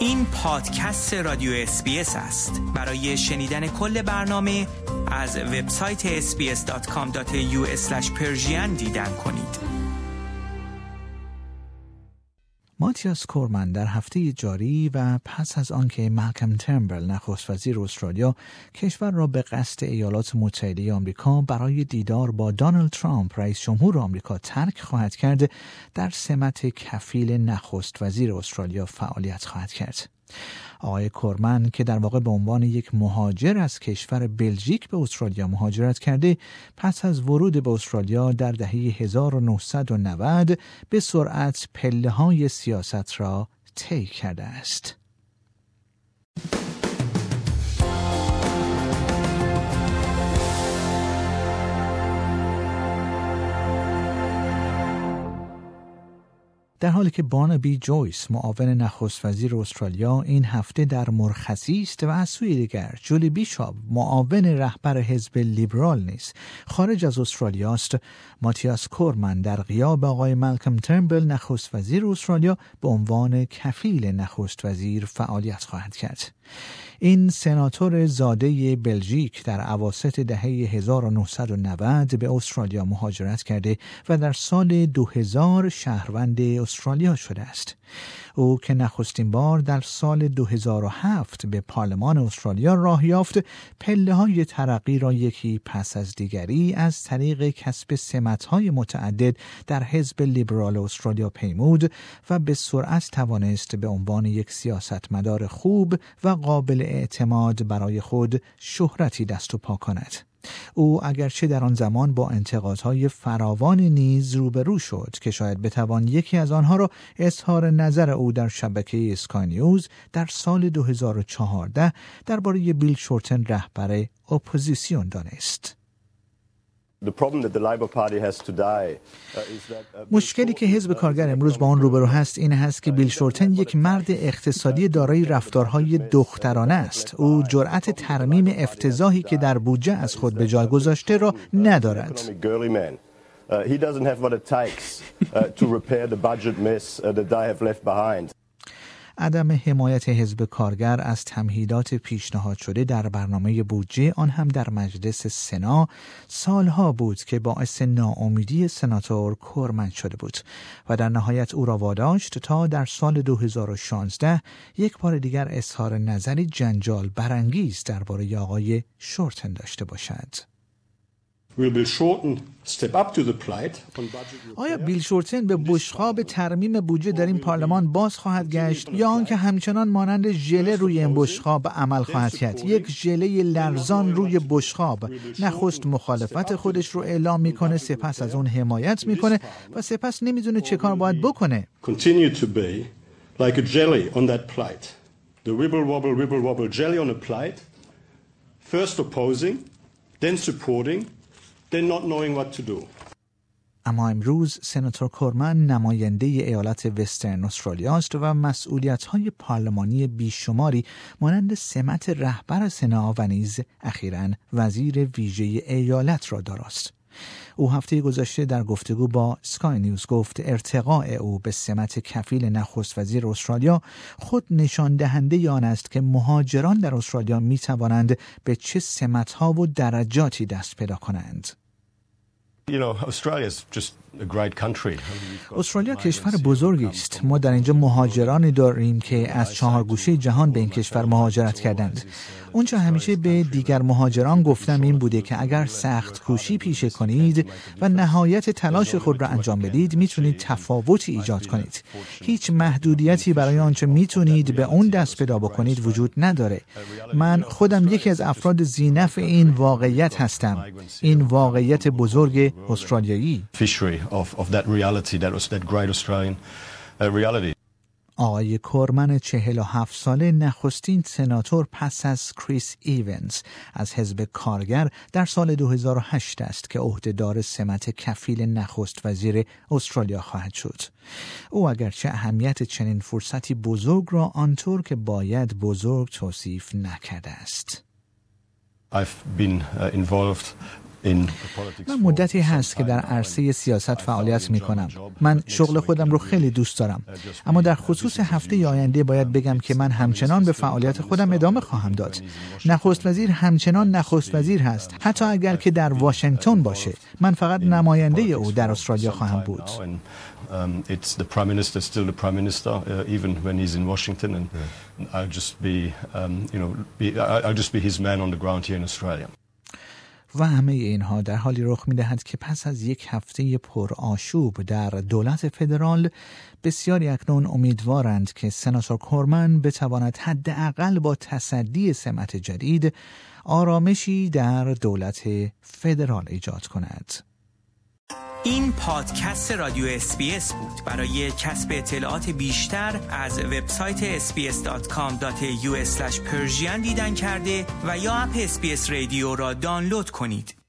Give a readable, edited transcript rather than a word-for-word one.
این پادکست رادیو اس‌بی‌اس است. برای شنیدن کل برنامه از وبسایت sbs.com.au/persian دیدن کنید. ماتیاس کورمن در هفته جاری و پس از آنکه مالکوم ترنبل نخست وزیر استرالیا کشور را به قصد ایالات متحده آمریکا برای دیدار با دونالد ترامپ رئیس جمهور آمریکا ترک خواهد کرد، در سمت کفیل نخست وزیر استرالیا فعالیت خواهد کرد. آقای کورمن که در واقع به عنوان یک مهاجر از کشور بلژیک به استرالیا مهاجرت کرده، پس از ورود به استرالیا در دهه 1990 به سرعت پله‌های سیاست را طی کرده است. در حالی که بارنابی جویس معاون نخست وزیر استرالیا این هفته در مرخصی است و از سوی دیگر جولی بیشاپ معاون رهبر حزب لیبرال نیز خارج از استرالیا است، ماتیاس کورمن در غیاب آقای مالکوم ترنبل نخست وزیر استرالیا به عنوان کفیل نخست وزیر فعالیت خواهد کرد. این سناتور زاده بلژیک در اواسط دهه 1990 به استرالیا مهاجرت کرده و در سال 2000 شهروند استرالیا شده است. او که نخستین بار در سال 2007 به پارلمان استرالیا راه یافت، پله‌های ترقی را یکی پس از دیگری از طریق کسب سمت‌های متعدد در حزب لیبرال استرالیا پیمود و به سرعت توانست به عنوان یک سیاستمدار خوب و قابل اعتماد برای خود شهرتی دست و پا کند. او اگرچه در آن زمان با انتقادهای فراوان نیز روبرو شد که شاید بتوان یکی از آنها را اظهار نظر او در شبکه اسکای نیوز در سال 2014 درباره بیل شورتن رهبر اپوزیسیون دانست. مشکلی که حزب کارگر امروز با آن روبرو هست این هست که بیل شورتن یک مرد اقتصادی دارای رفتارهای دخترانه است. او جرأت ترمیم افتضاحی که در بودجه از خود به جای گذاشته را ندارد. عدم حمایت حزب کارگر از تمهیدات پیشنهاد شده در برنامه بودجه، آن هم در مجلس سنا، سالها بود که باعث ناامیدی سناتور کورمن شده بود و در نهایت او را واداشت تا در سال 2016 یک بار دیگر اظهار نظری جنجال برانگیز درباره آقای شورتن داشته باشد. آیا بیل شورتن به بشقاب ترمیم بودجه در این پارلمان باز خواهد گشت یا آنکه همچنان مانند ژله روی این بشقاب عمل خواهد کرد؟ یک ژله لرزان روی بشقاب. نخست مخالفت خودش رو اعلام میکنه، سپس از اون حمایت میکنه و سپس نمیدونه چه کار باید بکنه. Continue to be like a jelly on that plate. The wibble wobble jelly on a plate. First opposing, then supporting. Not knowing what to do. اما امروز سناتور کورمن نماینده ایالت وسترن استرالیا است و مسئولیت‌های پارلمانی بیشماری مانند سمت رهبر سنا و نیز اخیراً وزیر ویژه ایالت را دارست. او هفته گذشته در گفتگو با اسکای نیوز گفت ارتقاء او به سمت کفیل نخست وزیر استرالیا خود نشان دهنده آن است که مهاجران در استرالیا می توانند به چه سمت‌ها و درجاتی دست پیدا کنند. استرالیا کشور بزرگی است. ما در اینجا مهاجرانی داریم که از 4 گوشه جهان به این کشور مهاجرت کردند. اونچه همیشه به دیگر مهاجران گفتم این بوده که اگر سخت کوشی پیشه کنید و نهایت تلاش خود را انجام بدید میتونید تفاوتی ایجاد کنید. هیچ محدودیتی برای آنچه میتونید به اون دست پیدا بکنید وجود نداره. من خودم یکی از افراد ذینفع این واقعیت هستم. این واقعیت بزرگ استرالیایی. آقای کورمن 47 ساله نخستین سناتور پس از کریس ایونز از حزب کارگر در سال 2008 است که عهدهدار سمت کفیل نخست وزیر استرالیا خواهد شد. او اگرچه اهمیت چنین فرصتی بزرگ را آنطور که باید بزرگ توصیف نکرده است. I've been involved. من مدتی هست که در عرصه سیاست فعالیت می کنم. من شغل خودم رو خیلی دوست دارم. اما در خصوص هفته آینده باید بگم که من همچنان به فعالیت خودم ادامه خواهم داد. نخست وزیر همچنان نخست وزیر هست. حتی اگر که در واشنگتن باشه. من فقط نماینده او در استرالیا خواهم بود. It's the prime minister, still the prime minister, even when he's in Washington, and I'll just be his man on the ground here in Australia. و همه اینها در حالی رخ می‌دهد که پس از یک هفته پرآشوب در دولت فدرال، بسیاری اکنون امیدوارند که سناتور کورمن بتواند حداقل با تصدی سمت جدید آرامشی در دولت فدرال ایجاد کند. این پادکست رادیو SBS بود. برای کسب اطلاعات بیشتر از وبسایت sbs.com.au/persian دیدن کرده و یا اپ SBS رادیو را دانلود کنید.